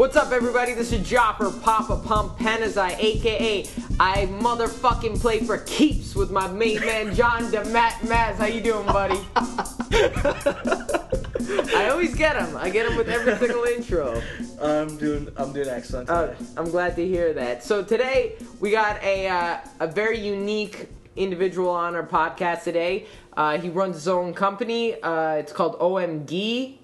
What's up, everybody? This is Jopper Papa Pump Panazai, aka I motherfucking play for keeps with my main man John DeMatt Maz. How you doing, buddy? I always get him. I get him with every single intro. I'm doing excellent today. I'm glad to hear that. So today we got a very unique individual on our podcast today. He runs his own company. It's called OMGee.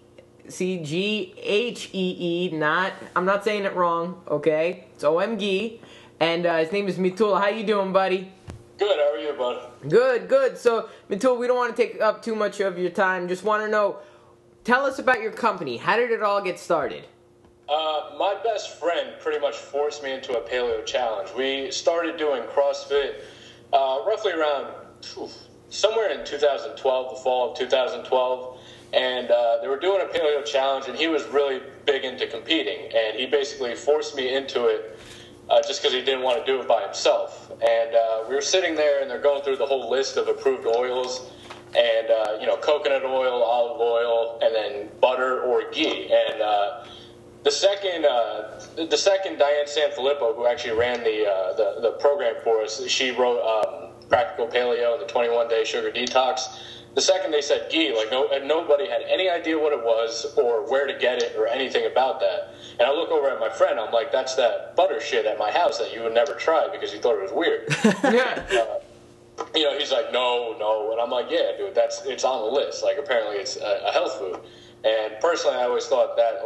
CGHEE, I'm not saying it wrong, okay? It's OMGee, and his name is Mitul. How you doing, buddy? Good, how are you, bud? Good. So, Mitul, we don't want to take up too much of your time. Just want to know, tell us about your company. How did it all get started? My best friend pretty much forced me into a paleo challenge. We started doing CrossFit roughly around somewhere in 2012, the fall of 2012. And they were doing a paleo challenge, and he was really big into competing. And he basically forced me into it just because he didn't want to do it by himself. And we were sitting there, and they're going through the whole list of approved oils, and coconut oil, olive oil, and then butter or ghee. And the second Diane Sanfilippo, who actually ran the program for us, she wrote Practical Paleo and the 21-Day Sugar Detox. The second they said ghee, nobody had any idea what it was or where to get it or anything about that. And I look over at my friend, I'm like, that's that butter shit at my house that you would never try because you thought it was weird. Yeah. He's like, no. And I'm like, yeah, dude, it's on the list. Like, apparently it's a health food. And personally, I always thought that,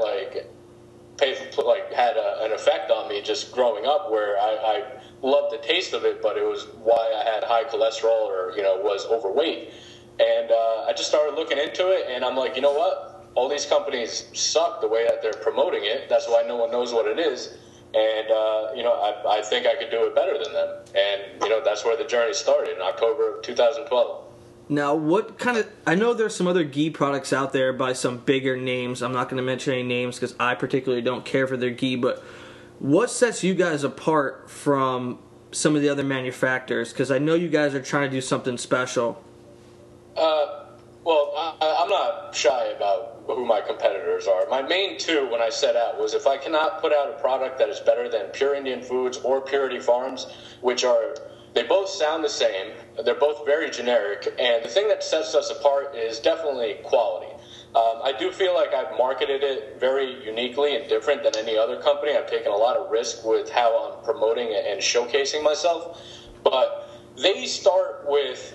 had an effect on me just growing up where I loved the taste of it, but it was why I had high cholesterol or, was overweight. And I just started looking into it, and I'm like, you know what? All these companies suck the way that they're promoting it. That's why no one knows what it is. And, I think I could do it better than them. And, that's where the journey started in October of 2012. Now, I know there's some other ghee products out there by some bigger names. I'm not going to mention any names because I particularly don't care for their ghee, but what sets you guys apart from some of the other manufacturers? Because I know you guys are trying to do something special. I'm not shy about who my competitors are. My main two when I set out was if I cannot put out a product that is better than Pure Indian Foods or Purity Farms, they both sound the same, they're both very generic, and the thing that sets us apart is definitely quality. I do feel like I've marketed it very uniquely and different than any other company. I've taken a lot of risk with how I'm promoting it and showcasing myself, but they start with...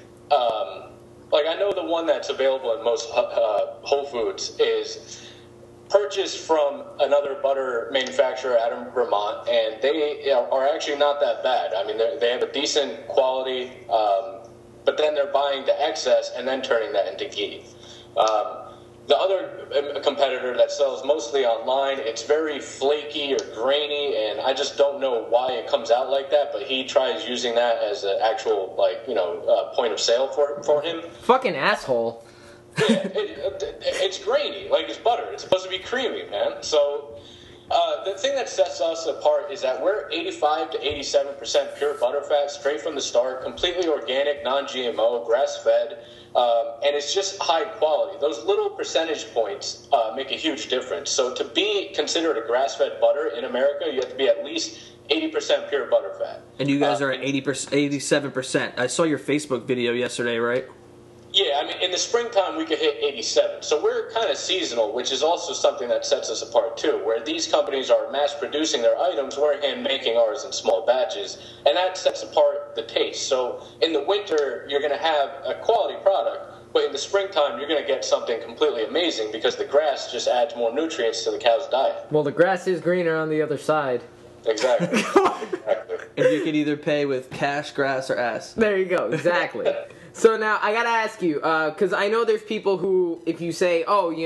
I know the one that's available in most Whole Foods is purchased from another butter manufacturer out of Vermont, and they are actually not that bad. I mean, they have a decent quality, but then they're buying the excess and then turning that into ghee. The other competitor that sells mostly online, it's very flaky or grainy, and I just don't know why it comes out like that, but he tries using that as an actual, point of sale for him. Fucking asshole. Yeah, it's grainy, like it's butter. It's supposed to be creamy, man. So the thing that sets us apart is that we're 85 to 87% pure butterfat, straight from the start, completely organic, non-GMO, grass-fed, and it's just high quality. Those little percentage points make a huge difference. So to be considered a grass-fed butter in America, you have to be at least 80% pure butterfat. And you guys are at 87%. I saw your Facebook video yesterday, right? Yeah, I mean, in the springtime, we could hit 87. So we're kind of seasonal, which is also something that sets us apart, too, where these companies are mass-producing their items, we're hand-making ours in small batches, and that sets apart the taste. So in the winter, you're going to have a quality product, but in the springtime, you're going to get something completely amazing because the grass just adds more nutrients to the cow's diet. Well, the grass is greener on the other side. Exactly. And you can either pay with cash, grass, or ass. There you go, exactly. So now, I gotta ask you, because I know there's people who, if you say,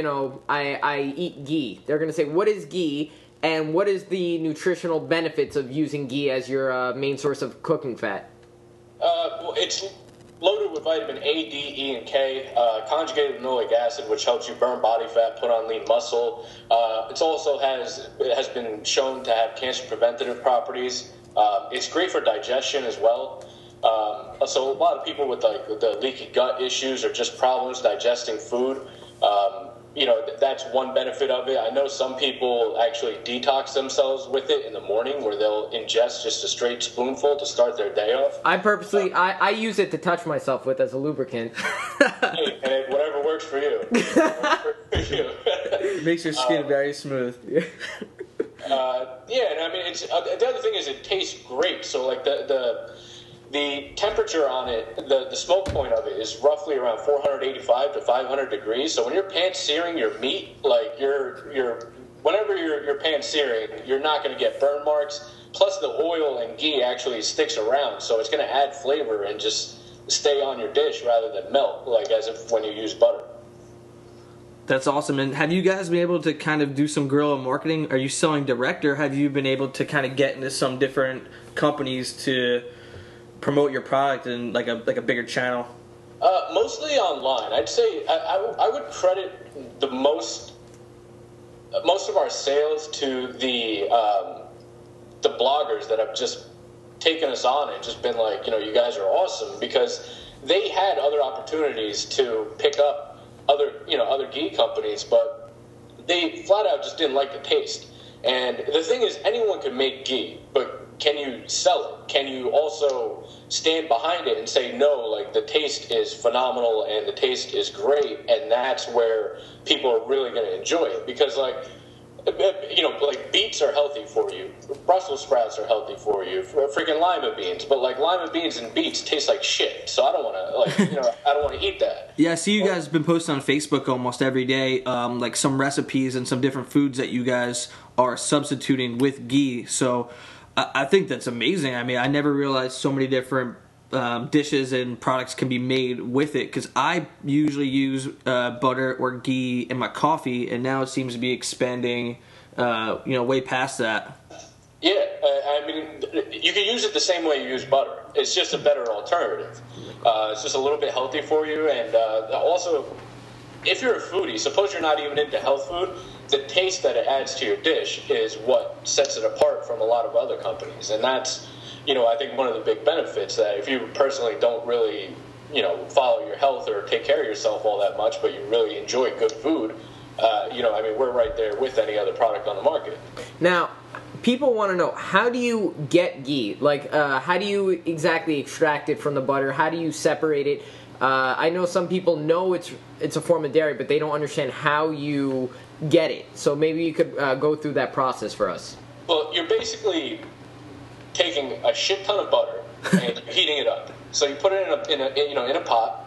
I eat ghee, they're gonna say, what is ghee, and what is the nutritional benefits of using ghee as your main source of cooking fat? It's loaded with vitamin A, D, E, and K, conjugated linoleic acid, which helps you burn body fat, put on lean muscle. It also has been shown to have cancer preventative properties. It's great for digestion as well. So a lot of people with the leaky gut issues or just problems digesting food, that's one benefit of it. I know some people actually detox themselves with it in the morning, where they'll ingest just a straight spoonful to start their day off. I purposely, I use it to touch myself with as a lubricant. Hey, and whatever works for you. It makes your skin very smooth. Yeah, and I mean, the other thing is it tastes great. So like the temperature on it, the smoke point of it is roughly around 485 to 500 degrees. So when you're pan searing your meat, like whenever you're pan searing, you're not going to get burn marks. Plus the oil and ghee actually sticks around, so it's going to add flavor and just stay on your dish rather than melt, like as if when you use butter. That's awesome. And have you guys been able to kind of do some guerrilla marketing? Are you selling direct, or have you been able to kind of get into some different companies to promote your product in like a bigger channel? Mostly online. I'd say I would credit the most of our sales to the bloggers that have just taken us on and just been like, you guys are awesome, because they had other opportunities to pick up other ghee companies, but they flat out just didn't like the taste. And the thing is, anyone can make ghee, but can you sell it? Can you also stand behind it and say, no, like the taste is phenomenal and the taste is great, and that's where people are really going to enjoy it? Because like beets are healthy for you, Brussels sprouts are healthy for you, freaking lima beans, but like lima beans and beets taste like shit, so I don't want to I don't want to eat that. Yeah, I see you guys have been posting on Facebook almost every day, like some recipes and some different foods that you guys are substituting with ghee. So I think that's amazing. I mean, I never realized so many different dishes and products can be made with it, because I usually use butter or ghee in my coffee, and now it seems to be expanding way past that. Yeah, I mean, you can use it the same way you use butter. It's just a better alternative. It's just a little bit healthy for you, and also, if you're a foodie, suppose you're not even into health food, the taste that it adds to your dish is what sets it apart from a lot of other companies, and that's I think one of the big benefits, that if you personally don't really, follow your health or take care of yourself all that much, but you really enjoy good food, I mean, we're right there with any other product on the market. Now, people want to know, how do you get ghee? Like, how do you exactly extract it from the butter? How do you separate it? I know some people know it's a form of dairy, but they don't understand how you get it. So maybe you could go through that process for us. Well, you're basically taking a shit ton of butter and heating it up. So you put it in a pot,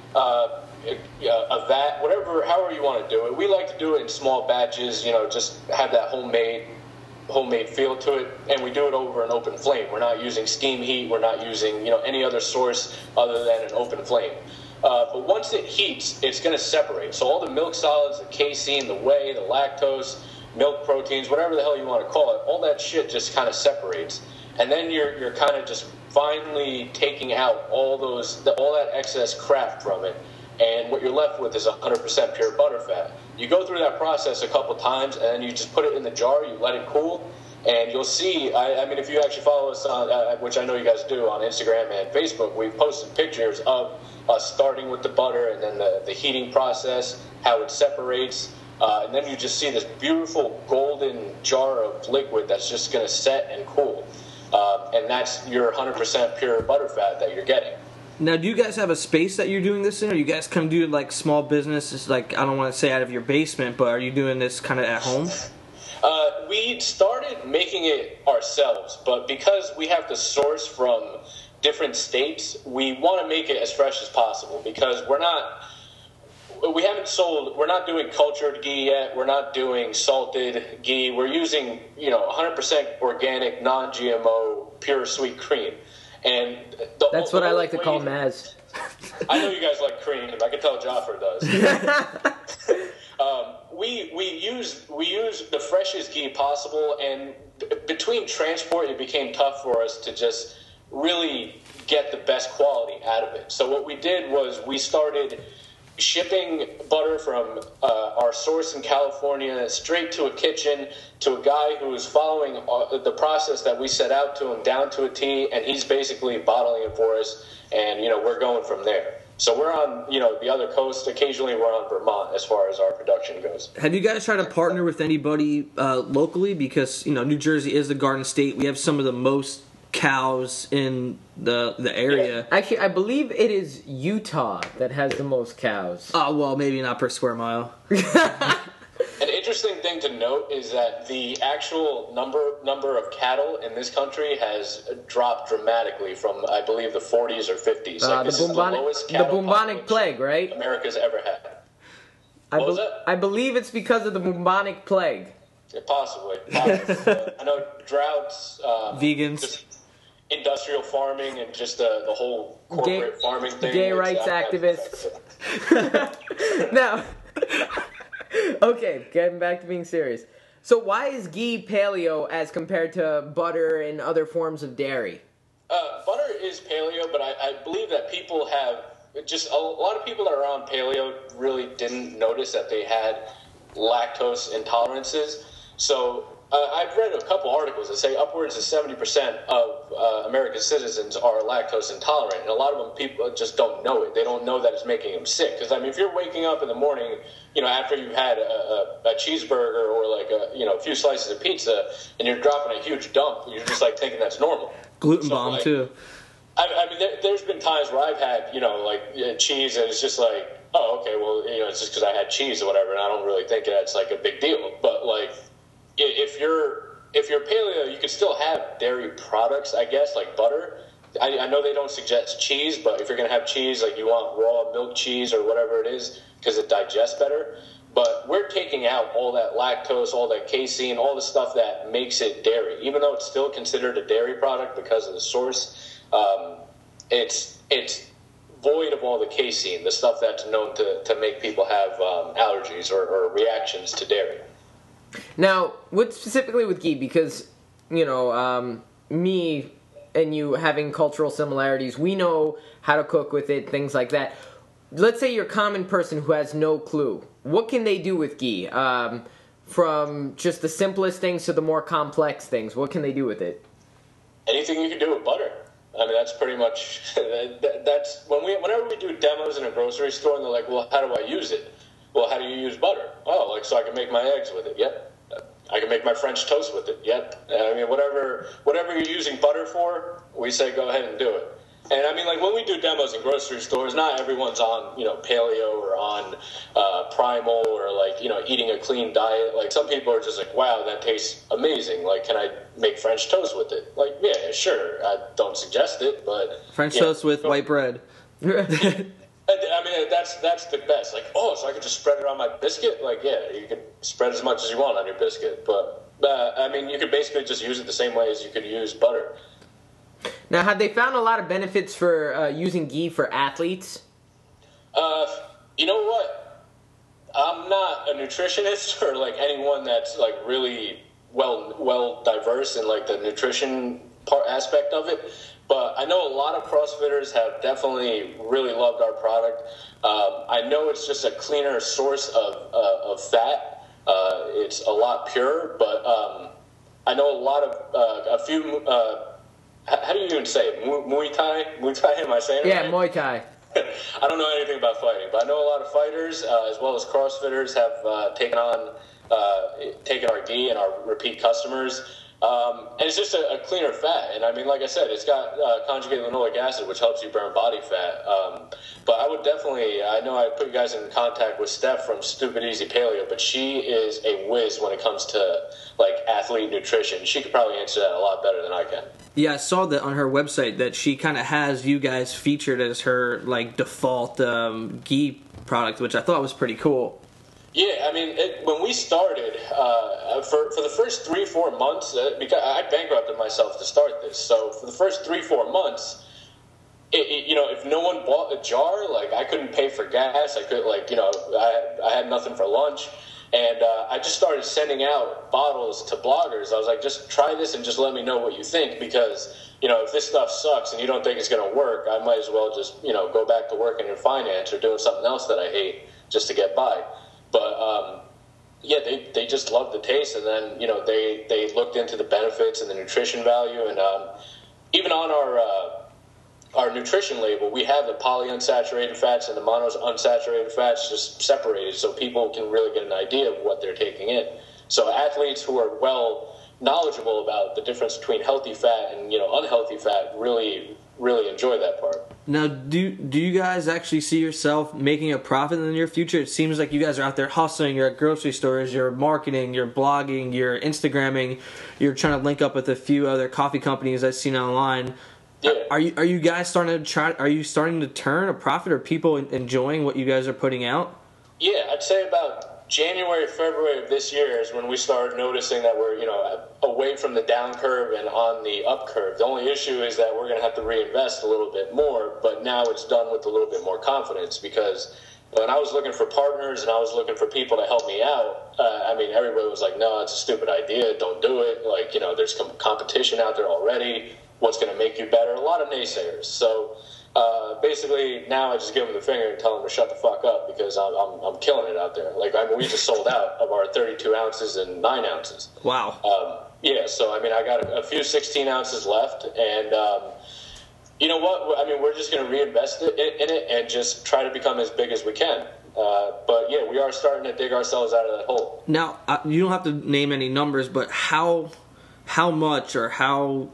a vat, however you want to do it. We like to do it in small batches, just have that homemade feel to it, and we do it over an open flame. We're not using steam heat. We're not using any other source other than an open flame. But once it heats, it's going to separate. So all the milk solids, the casein, the whey, the lactose, milk proteins, whatever the hell you want to call it, all that shit just kind of separates. And then you're kind of just finally taking out all that excess crap from it, and what you're left with is 100% pure butter fat. You go through that process a couple times, and then you just put it in the jar, you let it cool, and you'll see, I mean, if you actually follow us on, which I know you guys do, on Instagram and Facebook, we've posted pictures of us starting with the butter, and then the heating process, how it separates, and then you just see this beautiful golden jar of liquid that's just going to set and cool. And that's your 100% pure butterfat that you're getting. Now, do you guys have a space that you're doing this in, or you guys kind of do like small business, like, I don't want to say out of your basement, but are you doing this kind of at home? We started making it ourselves, but because we have to source from different states, we want to make it as fresh as possible, because we're not doing cultured ghee yet. We're not doing salted ghee. We're using, 100% organic, non-GMO, pure sweet cream. And that's what I like to call Maz. I know you guys like cream. I can tell Jaffer does. We use the freshest ghee possible, and between transport, it became tough for us to just really get the best quality out of it. So what we did was we started shipping butter from our source in California straight to a kitchen to a guy who is following the process that we set out to him down to a T, and he's basically bottling it for us, and we're going from there. So we're on, the other coast. Occasionally we're on Vermont as far as our production goes. Have you guys tried to partner with anybody locally? Because, New Jersey is the Garden State. We have some of the most cows in the area. Yeah. Actually, I believe it is Utah that has the most cows. Oh, well, maybe not per square mile. An interesting thing to note is that the actual number of cattle in this country has dropped dramatically from, I believe, the 40s or 50s. This is the lowest cattle bubonic plague, right? America's ever had. I believe it's because of the bubonic plague. Yeah, possibly. I know droughts, vegans, just industrial farming, and just the whole corporate farming thing. Gay rights activists. Now, okay, getting back to being serious. So why is ghee paleo as compared to butter and other forms of dairy? Butter is paleo, but I believe that people have just a lot of people that are on paleo really didn't notice that they had lactose intolerances. So I've read a couple articles that say upwards of 70% of American citizens are lactose intolerant, and a lot of them people just don't know it. They don't know that it's making them sick. Because if you're waking up in the morning, after you've had a cheeseburger or like a few slices of pizza, and you're dropping a huge dump, you're just like thinking that's normal. Gluten bomb too. I mean, there's been times where I've had cheese, and it's just like, oh, okay, well, it's just because I had cheese or whatever, and I don't really think that's like a big deal. But like, if you're paleo, you can still have dairy products, I guess, like butter. I know they don't suggest cheese, but if you're going to have cheese, like you want raw milk cheese or whatever it is, because it digests better. But we're taking out all that lactose, all that casein, all the stuff that makes it dairy. Even though it's still considered a dairy product because of the source, it's void of all the casein, the stuff that's known to make people have allergies or reactions to dairy. Now, what specifically with ghee? Because, me and you having cultural similarities, we know how to cook with it, things like that. Let's say you're a common person who has no clue. What can they do with ghee? From just the simplest things to the more complex things, what can they do with it? Anything you can do with butter. I mean, that's pretty much, that's, whenever we do demos in a grocery store and they're like, well, how do I use it? Well, how do you use butter? Oh, so I can make my eggs with it. Yep. I can make my French toast with it. Yep. I mean, whatever you're using butter for, we say go ahead and do it. And I mean, like when we do demos in grocery stores, not everyone's on, paleo or on primal or like, eating a clean diet. Like some people are just like, wow, that tastes amazing. Like, can I make French toast with it? Like, yeah, sure. I don't suggest it, but French toast with white bread. I mean, that's the best. Like, oh, so I could just spread it on my biscuit? Like, yeah, you can spread as much as you want on your biscuit. But, I mean, you could basically just use it the same way as you could use butter. Now, have they found a lot of benefits for using ghee for athletes? You know what? I'm not a nutritionist or, like, anyone that's, like, really well diverse in, like, the nutrition aspect of it. But I know a lot of CrossFitters have definitely really loved our product. I know it's just a cleaner source of fat. It's a lot purer, but I know a lot of a few. How do you even say it? Muay Thai? Muay Thai? Am I saying it right? Yeah, Muay Thai. I don't know anything about fighting, but I know a lot of fighters as well as CrossFitters have taken our ghee and our repeat customers. And it's just a cleaner fat. And I mean, like I said, it's got conjugated linoleic acid, which helps you burn body fat. But I would definitely, I know I put you guys in contact with Steph from Stupid Easy Paleo, but she is a whiz when it comes to like athlete nutrition. She could probably answer that a lot better than I can. Yeah, I saw that on her website that she kind of has you guys featured as her like default ghee product, which I thought was pretty cool. Yeah, I mean, when we started, for the first 3-4 months, because I bankrupted myself to start this, so for the first 3-4 months, if no one bought a jar, like I couldn't pay for gas, I could I had nothing for lunch, and I just started sending out bottles to bloggers. I was like, just try this and just let me know what you think, because if this stuff sucks and you don't think it's going to work, I might as well just go back to working in finance or doing something else that I hate just to get by. But, yeah, they just loved the taste, and then, they looked into the benefits and the nutrition value, and even on our nutrition label, we have the polyunsaturated fats and the monounsaturated fats just separated so people can really get an idea of what they're taking in. So athletes who are well knowledgeable about the difference between healthy fat and unhealthy fat really enjoy that part. Now, do you guys actually see yourself making a profit in the near future? It seems like you guys are out there hustling. You're at grocery stores. You're marketing. You're blogging. You're Instagramming. You're trying to link up with a few other coffee companies I've seen online. Yeah. Are you guys starting to turn a profit? Are people enjoying what you guys are putting out? Yeah, I'd say about January, February of this year is when we started noticing that we're, away from the down curve and on the up curve. The only issue is that we're going to have to reinvest a little bit more, but now it's done with a little bit more confidence, because when I was looking for partners and I was looking for people to help me out, everybody was like, no, it's a stupid idea. Don't do it. Like, there's competition out there already. What's going to make you better? A lot of naysayers. So basically, now I just give them the finger and tell them to shut the fuck up, because I'm killing it out there. Like, we just sold out of our 32 ounces and 9 ounces. Wow. Yeah, so I got a few 16 ounces left, and you know what? We're just going to reinvest in it and just try to become as big as we can. But yeah, we are starting to dig ourselves out of that hole. Now, you don't have to name any numbers, but how much or how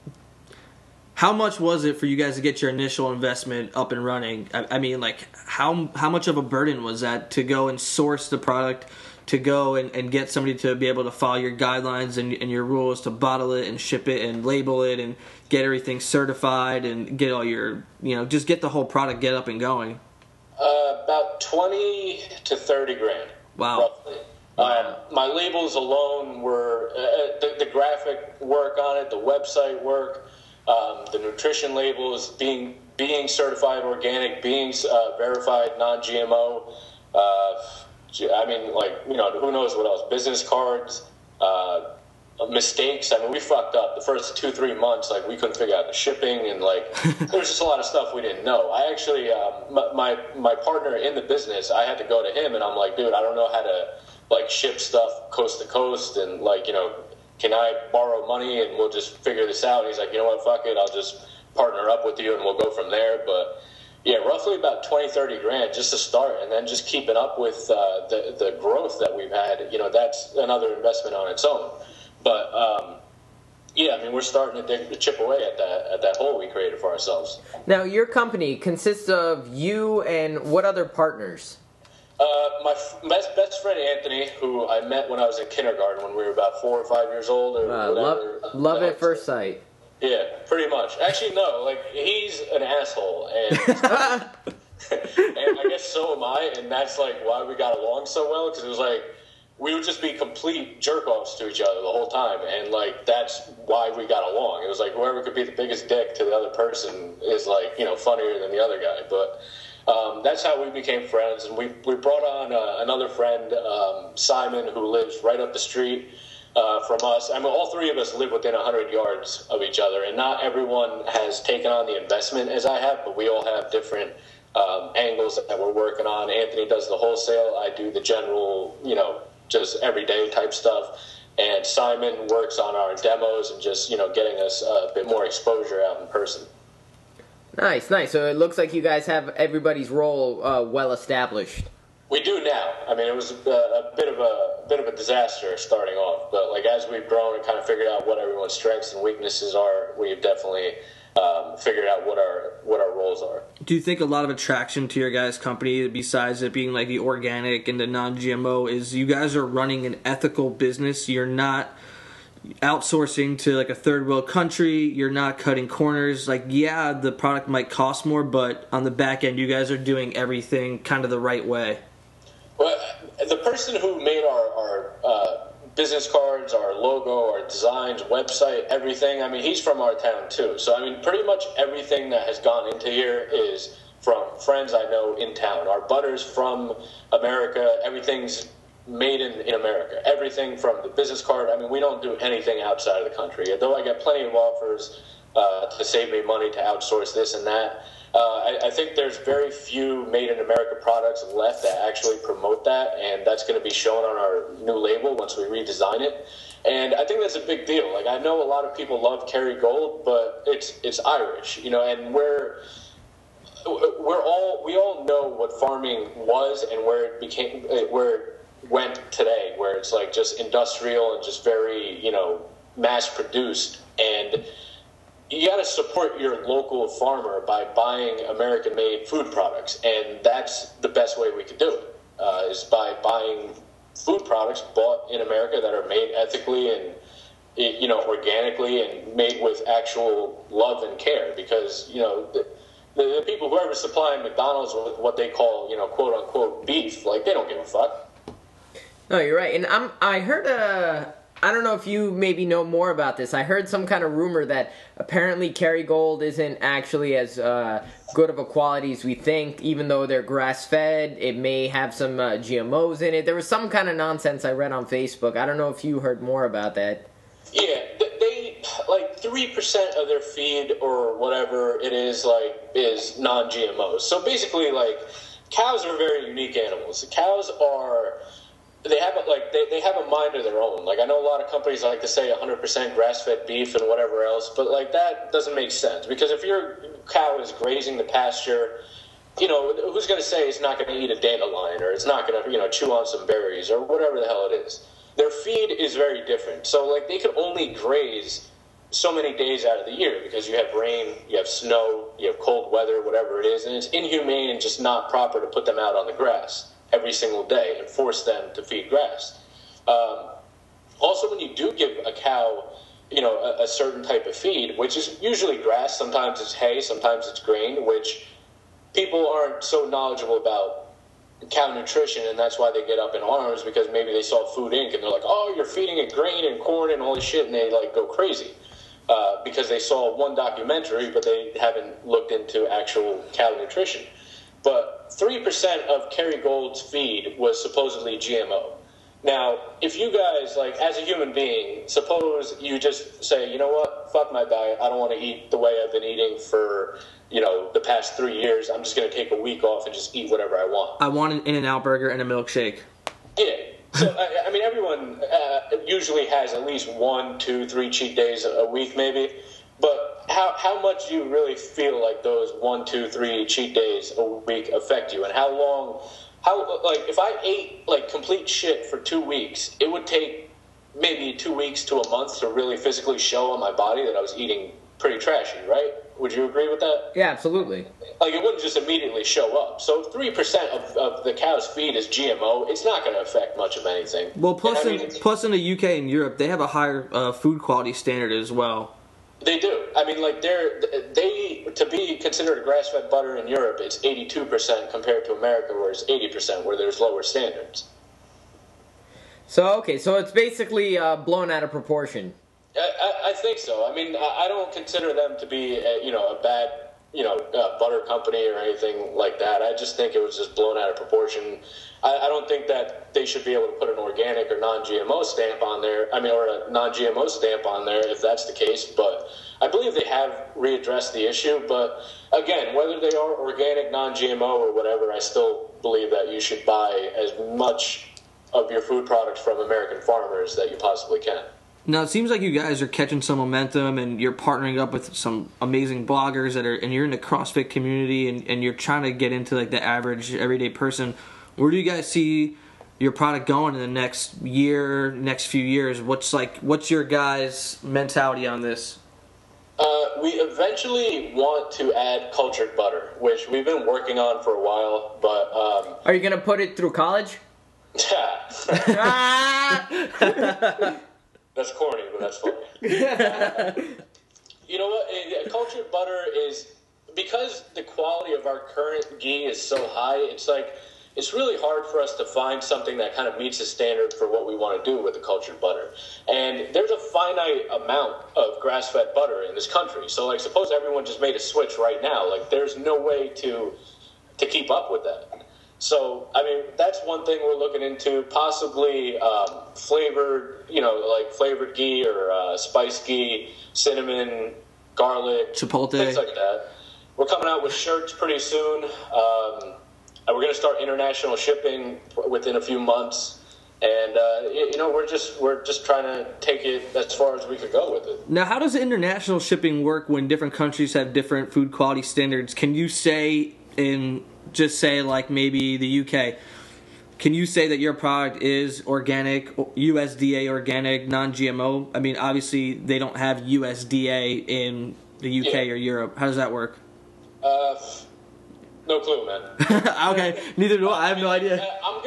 much was it for you guys to get your initial investment up and running? How much of a burden was that to go and source the product, to go and get somebody to be able to follow your guidelines and your rules, to bottle it and ship it and label it and get everything certified and get all your, just get the whole product get up and going? About 20 to 30 grand. Wow. Roughly. My labels alone were the graphic work on it, the website work, the nutrition labels, being certified organic, being verified non-GMO. Who knows what else? Business cards, mistakes. We fucked up the first 2-3 months. Like, we couldn't figure out the shipping, and there was just a lot of stuff we didn't know. I actually, my partner in the business, I had to go to him, and I'm like, dude, I don't know how to ship stuff coast to coast, and can I borrow money and we'll just figure this out? And he's like, you know what, fuck it, I'll just partner up with you and we'll go from there. But yeah, roughly about 20-30 grand just to start, and then just keeping up with the growth that we've had. That's another investment on its own. But we're starting to chip away at that hole we created for ourselves. Now, your company consists of you and what other partners? My best friend Anthony, who I met when I was in kindergarten, when we were about 4 or 5 years old, or whatever. Love at first sight. Yeah, pretty much. Actually, no. He's an asshole, and and I guess so am I, and that's why we got along so well, because it was we would just be complete jerk-offs to each other the whole time, and that's why we got along. It was whoever could be the biggest dick to the other person is funnier than the other guy. But that's how we became friends, and we brought on another friend, Simon, who lives right up the street from us. All three of us live within 100 yards of each other, and not everyone has taken on the investment as I have, but we all have different angles that we're working on. Anthony does the wholesale, I do the general, just everyday type stuff, and Simon works on our demos and just, getting us a bit more exposure out in person. Nice. So it looks like you guys have everybody's role well established. We do now. It was a bit of a disaster starting off, but as we've grown and kind of figured out what everyone's strengths and weaknesses are, we've definitely figured out what our roles are. Do you think a lot of attraction to your guys' company, besides it being the organic and the non-GMO, is you guys are running an ethical business? You're not outsourcing to a third world country. You're not cutting corners. The product might cost more, but on the back end, you guys are doing everything kind of the right way. Well, the person who made our business cards, our logo, our designs, website, everything, he's from our town too. So, pretty much everything that has gone into here is from friends I know in town. Our butter's from America. Everything's made in America. Everything from the business card. We don't do anything outside of the country. Though I get plenty of offers to save me money to outsource this and that. I think there's very few made in America products left that actually promote that, and that's going to be shown on our new label once we redesign it. And I think that's a big deal. Like, I know a lot of people love Kerrygold, but it's Irish, you know, and we all know what farming was and where it went today, where it's like just industrial and just very, you know, mass produced. And you got to support your local farmer by buying American made food products, and that's the best way we could do it, is by buying food products bought in America that are made ethically and, you know, organically and made with actual love and care. Because, you know, the people, whoever's supplying McDonald's with what they call, you know, quote unquote beef, like, they don't give a fuck. No, you're right. And I heard I don't know if you maybe know more about this. I heard some kind of rumor that apparently Kerrygold isn't actually as good of a quality as we think, even though they're grass-fed. It may have some GMOs in it. There was some kind of nonsense I read on Facebook. I don't know if you heard more about that. Yeah, they, like, 3% of their feed or whatever it is, like, is non-GMOs. So basically, like, cows are very unique animals. Cows are... They have they have a mind of their own. Like, I know a lot of companies like to say 100% grass-fed beef and whatever else, but like that doesn't make sense, because if your cow is grazing the pasture, you know, who's going to say it's not going to eat a dandelion, or it's not going to, you know, chew on some berries or whatever the hell it is? Their feed is very different. So like they could only graze so many days out of the year because you have rain, you have snow, you have cold weather, whatever it is, and it's inhumane and just not proper to put them out on the grass every single day and force them to feed grass. Also, when you do give a cow, you know, a certain type of feed, which is usually grass, sometimes it's hay, sometimes it's grain, which people aren't so knowledgeable about cow nutrition, and that's why they get up in arms, because maybe they saw Food Inc. and they're like, oh, you're feeding it grain and corn and all this shit, and they like go crazy because they saw one documentary, but they haven't looked into actual cow nutrition. But 3% of Kerrygold's feed was supposedly GMO. Now, if you guys, like, as a human being, suppose you just say, you know what, fuck my diet, I don't want to eat the way I've been eating for, you know, the past 3 years, I'm just going to take a week off and just eat whatever I want. I want an In-N-Out burger and a milkshake. Yeah. So, I mean, everyone usually has at least 1, 2, 3 cheat days a week, maybe. But how much do you really feel like those 1, 2, 3 cheat days a week affect you? And how like, if I ate, like, complete shit for 2 weeks, it would take maybe 2 weeks to a month to really physically show on my body that I was eating pretty trashy, right? Would you agree with that? Yeah, absolutely. Like, it wouldn't just immediately show up. So if 3% of the cow's feed is GMO, it's not going to affect much of anything. Well, plus in the UK and Europe, they have a higher food quality standard as well. They do. I mean, like, they to be considered a grass-fed butter in Europe, it's 82% compared to America, where it's 80%, where there's lower standards. So, okay, so it's basically blown out of proportion. I think so. I mean, I don't consider them to be, a bad, butter company or anything like that. I just think it was just blown out of proportion. I don't think that they should be able to put an organic or non-GMO stamp on there. I mean, or a non-GMO stamp on there if that's the case. But I believe they have readdressed the issue. But again, whether they are organic, non-GMO, or whatever, I still believe that you should buy as much of your food products from American farmers that you possibly can. Now, it seems like you guys are catching some momentum, and you're partnering up with some amazing bloggers and you're in the CrossFit community, and you're trying to get into, like, the average everyday person. Where do you guys see your product going in the next year, next few years? What's your guys' mentality on this? We eventually want to add cultured butter, which we've been working on for a while, but... Are you going to put it through college? That's corny, but that's funny. You know what? Cultured butter is, because the quality of our current ghee is so high, it's really hard for us to find something that kind of meets the standard for what we want to do with the cultured butter. And there's a finite amount of grass-fed butter in this country. So, like, suppose everyone just made a switch right now. Like, there's no way to keep up with that. So, I mean, that's one thing we're looking into, possibly flavored ghee or spice ghee, cinnamon, garlic, chipotle, things like that. We're coming out with shirts pretty soon. And we're going to start international shipping within a few months. And we're just trying to take it as far as we could go with it. Now, how does international shipping work when different countries have different food quality standards? Can you say like maybe the UK, can you say that your product is organic, USDA organic, non-GMO? I mean, obviously they don't have USDA in the UK or Europe. How does that work? No clue, man. Okay, neither do I. I have no idea.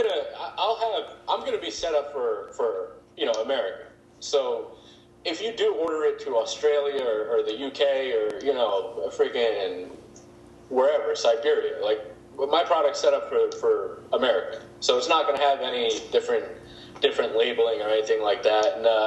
I'm gonna be set up for America. So if you do order it to Australia or the UK or freaking wherever, Siberia, like my product's set up for America, so it's not gonna have any different labeling or anything like that. And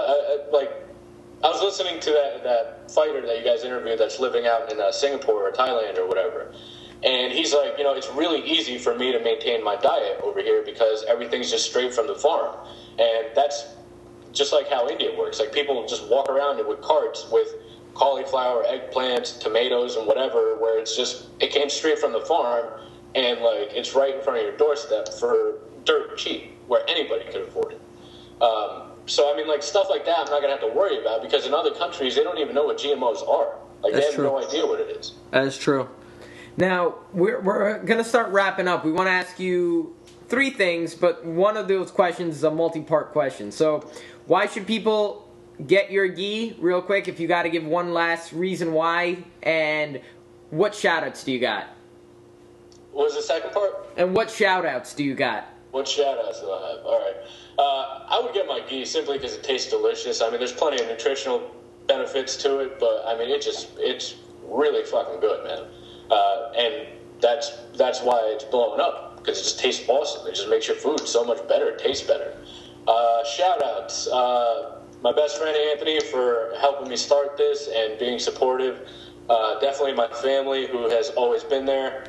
I was listening to that fighter that you guys interviewed that's living out in Singapore or Thailand or whatever. And he's like, it's really easy for me to maintain my diet over here because everything's just straight from the farm. And that's just like how India works. Like, people just walk around with carts with cauliflower, eggplants, tomatoes, and whatever, where it came straight from the farm, and, like, it's right in front of your doorstep for dirt cheap, where anybody could afford it. So, I mean, like, stuff like that I'm not going to have to worry about, because in other countries, they don't even know what GMOs are. Like, they have no idea what it is. That is true. Now, we're going to start wrapping up. We want to ask you 3 things, but one of those questions is a multi-part question. So, why should people get your ghee, real quick, if you got to give one last reason why, and what shout-outs do you got? What was the second part? And what shout-outs do you got? What shout-outs do I have? All right. I would get my ghee simply because it tastes delicious. I mean, there's plenty of nutritional benefits to it, but, I mean, it's really fucking good, man. And that's why it's blowing up, because it just tastes awesome. It just makes your food so much better. It tastes better. Shout-outs. My best friend Anthony for helping me start this and being supportive. Definitely my family, who has always been there.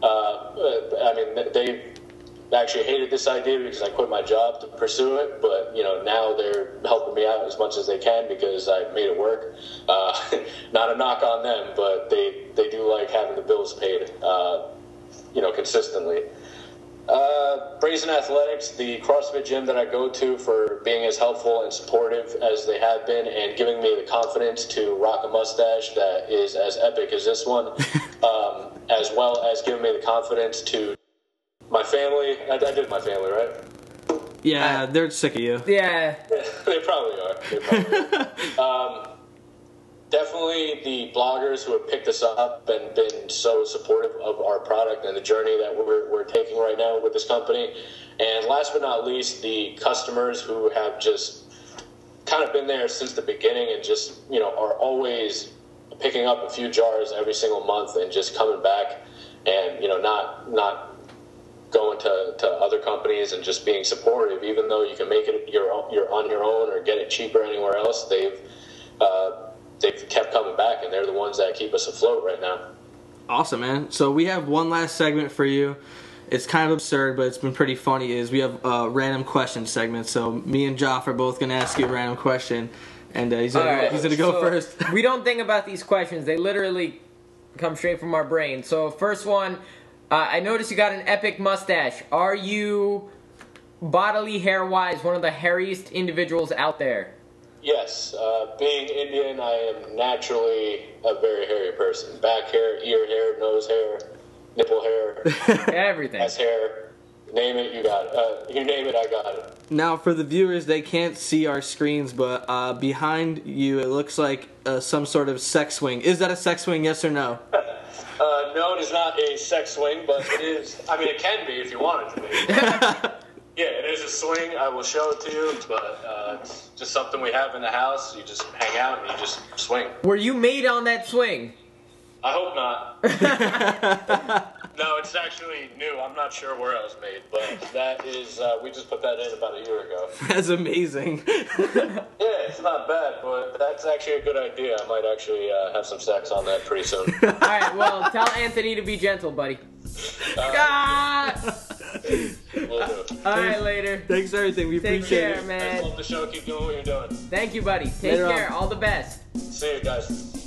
I mean, they actually hated this idea because I quit my job to pursue it, but now they're helping me out as much as they can because I made it work. Not a knock on them, but they do like having the bills paid, consistently. Brazen Athletics, the CrossFit gym that I go to, for being as helpful and supportive as they have been, and giving me the confidence to rock a mustache that is as epic as this one, as well as giving me the confidence to my family. I did my family, right? Yeah, they're sick of you. Yeah. They probably are. Definitely the bloggers who have picked us up and been so supportive of our product and the journey that we're taking right now with this company. And last but not least, the customers who have just kind of been there since the beginning and just, are always picking up a few jars every single month and just coming back and, not going to other companies and just being supportive, even though you can make it you're on your own or get it cheaper anywhere else. They've kept coming back, and they're the ones that keep us afloat right now. Awesome, man. So we have one last segment for you. It's kind of absurd, but it's been pretty funny. Is we have a random question segment. So me and Joff are both going to ask you a random question, and he's going to go first. We don't think about these questions. They literally come straight from our brain. So first one, I noticed you got an epic mustache. Are you, bodily hair-wise, one of the hairiest individuals out there? Yes. Being Indian, I am naturally a very hairy person. Back hair, ear hair, nose hair, nipple hair. Everything. Ass hair. Name it, you got it. You name it, I got it. Now, for the viewers, they can't see our screens, but behind you, it looks like some sort of sex swing. Is that a sex swing, yes or no? No, it is not a sex swing, but it is. I mean, it can be if you want it to be. Yeah, it is a swing. I will show it to you, but it's just something we have in the house. You just hang out and you just swing. Were you made on that swing? I hope not. No, it's actually new. I'm not sure where I was made, but that is, we just put that in about a year ago. That's amazing. Yeah, it's not bad, but that's actually a good idea. I might actually have some sex on that pretty soon. All right, well, tell Anthony to be gentle, buddy. Will do. All right, later. Thanks for everything. We Take appreciate care, it. man. I love the show. Keep doing what you're doing. Thank you, buddy. Take Later care. on. All the best. See you guys.